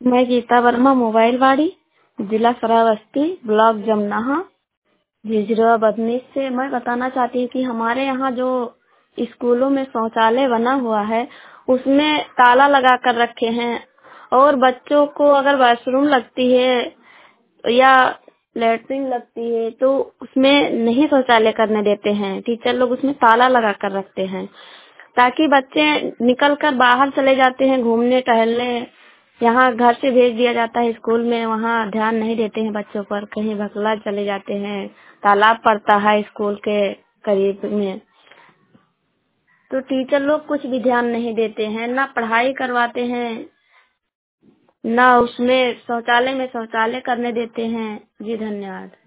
मैं गीता वर्मा, मोबाइल वाड़ी, जिला श्रावस्ती, ब्लॉक जमनाहा, झिझुआ बदनीश से। मैं बताना चाहती हूँ कि हमारे यहाँ जो स्कूलों में शौचालय बना हुआ है उसमें ताला लगा कर रखे हैं, और बच्चों को अगर वॉशरूम लगती है या लेटरिन लगती है तो उसमें नहीं शौचालय करने देते हैं। टीचर लोग उसमें ताला लगा कर रखते हैं ताकि बच्चे निकल कर बाहर चले जाते हैं घूमने टहलने। यहाँ घर से भेज दिया जाता है स्कूल में, वहाँ ध्यान नहीं देते हैं बच्चों पर, कहीं भगला चले जाते हैं। तालाब पड़ता है स्कूल के करीब में, तो टीचर लोग कुछ भी ध्यान नहीं देते हैं, ना पढ़ाई करवाते हैं, ना उसमें शौचालय में शौचालय करने देते हैं। जी धन्यवाद।